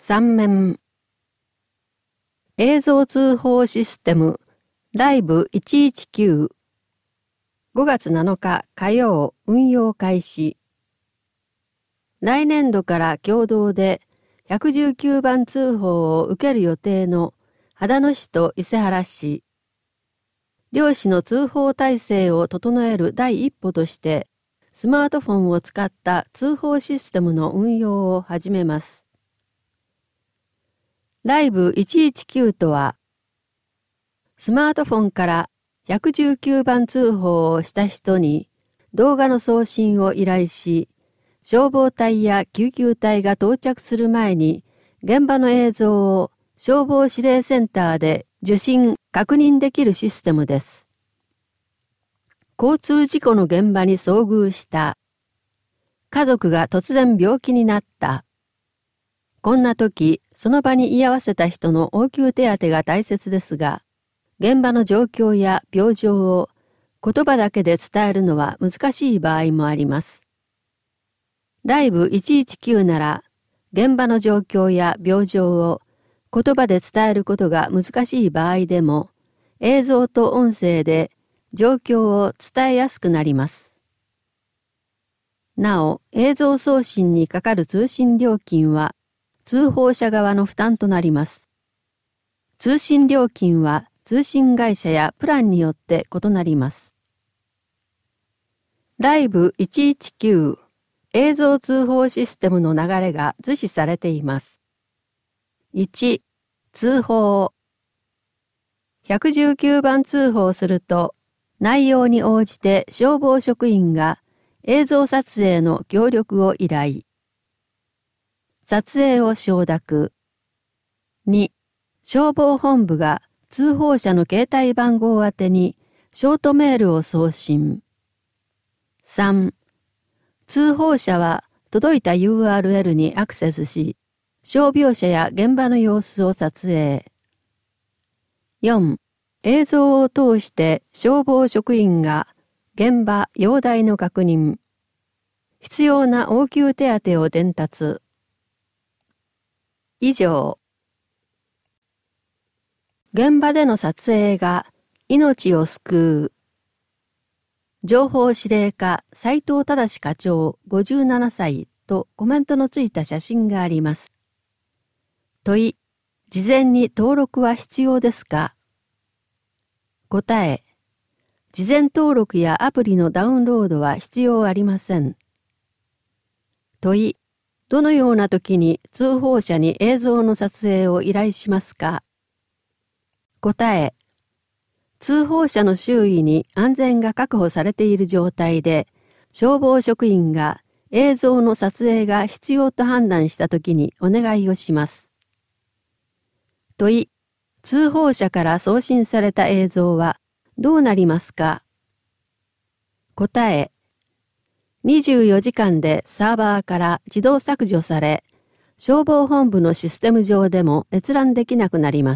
3面映像通報システムライブ119 5月7日火曜運用開始。来年度から共同で119番通報を受ける予定の秦野市と伊勢原市。両市の通報体制を整える第一歩として、スマートフォンを使った通報システムの運用を始めます。ライブ119とは、スマートフォンから119番通報をした人に動画の送信を依頼し、消防隊や救急隊が到着する前に現場の映像を消防指令センターで受信・確認できるシステムです。交通事故の現場に遭遇した。家族が突然病気になった。こんな時、その場に居合わせた人の応急手当が大切ですが、現場の状況や病状を言葉だけで伝えるのは難しい場合もあります。ライブ119なら、現場の状況や病状を言葉で伝えることが難しい場合でも、映像と音声で状況を伝えやすくなります。なお、映像送信にかかる通信料金は、通報者側の負担となります。通信料金は通信会社やプランによって異なります。ライブ119映像通報システムの流れが図示されています。1、通報。119番通報すると、内容に応じて消防職員が映像撮影の協力を依頼。撮影を承諾。2、消防本部が通報者の携帯番号宛てにショートメールを送信。3、通報者は届いた URL にアクセスし、傷病者や現場の様子を撮影。4、映像を通して消防職員が現場・容体の確認。必要な応急手当を伝達。以上。現場での撮影が命を救う。情報司令課斉藤忠課長57歳とコメントのついた写真があります。問い、事前に登録は必要ですか？答え、事前登録やアプリのダウンロードは必要ありません。問い、どのような時に通報者に映像の撮影を依頼しますか？答え、通報者の周囲に安全が確保されている状態で、消防職員が映像の撮影が必要と判断したときにお願いをします。問い、通報者から送信された映像はどうなりますか？答え、24時間でサーバーから自動削除され、消防本部のシステム上でも閲覧できなくなります。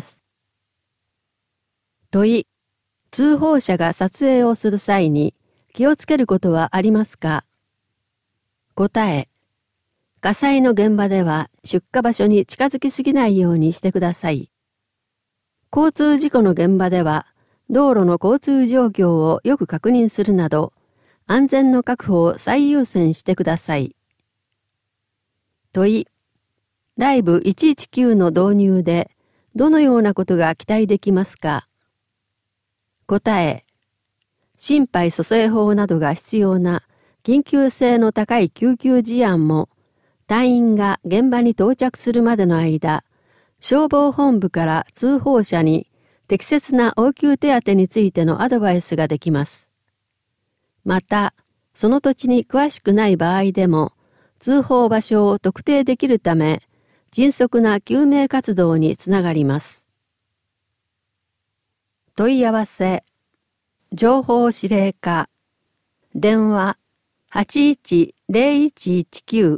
問い、通報者が撮影をする際に気をつけることはありますか？答え、火災の現場では出火場所に近づきすぎないようにしてください。交通事故の現場では道路の交通状況をよく確認するなど、安全の確保を最優先してください。問い、ライブ119の導入でどのようなことが期待できますか？答え、心肺蘇生法などが必要な緊急性の高い救急事案も、隊員が現場に到着するまでの間、消防本部から通報者に適切な応急手当についてのアドバイスができます。また、その土地に詳しくない場合でも、通報場所を特定できるため、迅速な救命活動につながります。問い合わせ、情報指令課、電話810119。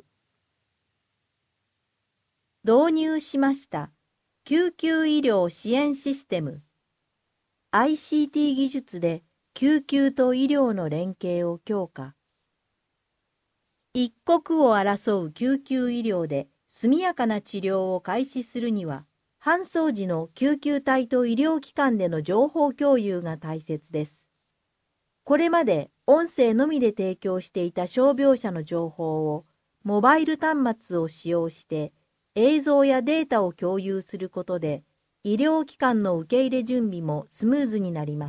導入しました。救急医療支援システム。ICT 技術で救急と医療の連携を強化。一刻を争う救急医療で速やかな治療を開始するには、搬送時の救急隊と医療機関での情報共有が大切です。これまで音声のみで提供していた傷病者の情報をモバイル端末を使用して映像やデータを共有することで医療機関の受け入れ準備もスムーズになります。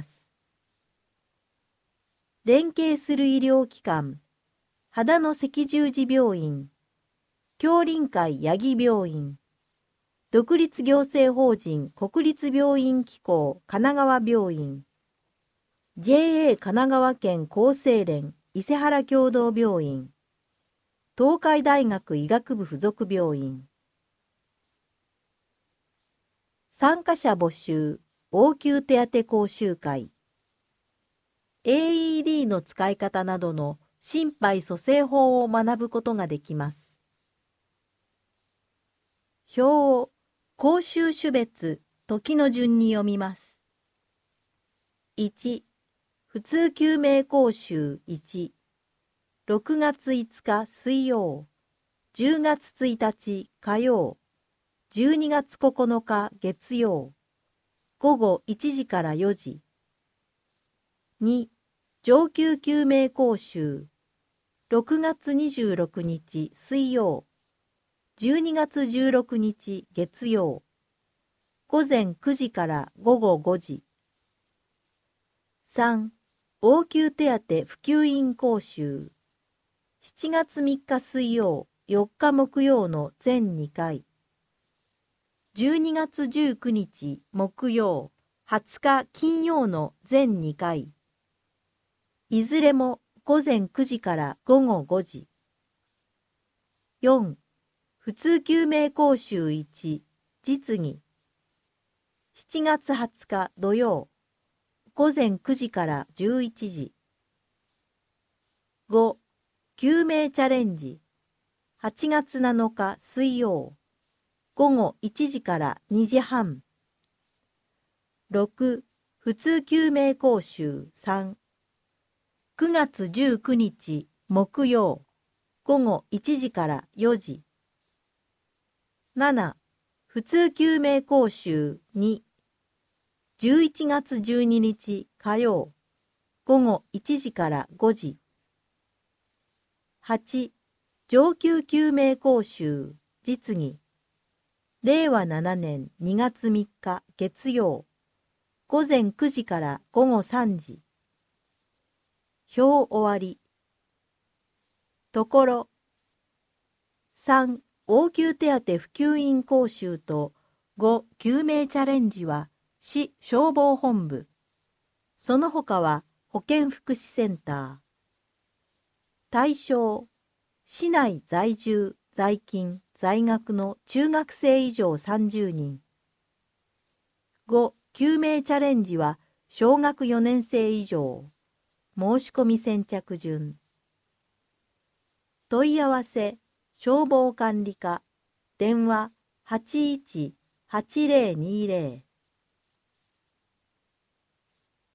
連携する医療機関、秦野赤十字病院、杏林会八木病院、独立行政法人国立病院機構神奈川病院、JA 神奈川県厚生連伊勢原共同病院、東海大学医学部附属病院。参加者募集、応急手当講習会。AED の使い方などの心肺蘇生法を学ぶことができます。表を講習種別、時の順に読みます。1、普通救命講習1、6月5日水曜、10月1日火曜、12月9日月曜、午後1時から4時。2、上級救命講習、6月26日水曜、12月16日月曜、午前9時から午後5時。3、応急手当普及員講習、7月3日水曜、4日木曜の全2回。12月19日木曜、20日金曜の全2回。いずれも午前9時から午後5時。4、普通救命講習1、実技。7月20日土曜、午前9時から11時。5、救命チャレンジ。8月7日水曜、午後1時から2時半。6、普通救命講習3、9月19日木曜、午後1時から4時。7、普通救命講習2、11月12日火曜、午後1時から5時。8、上級救命講習実技。令和7年2月3日月曜、午前9時から午後3時。表終わり。ところ。3、応急手当普及員講習と5、救命チャレンジは市消防本部。その他は保健福祉センター。対象、市内在住、在勤、在学の中学生以上30人。5、救命チャレンジは小学4年生以上。申し込み先着順。問い合わせ、消防管理課、電話 81-8020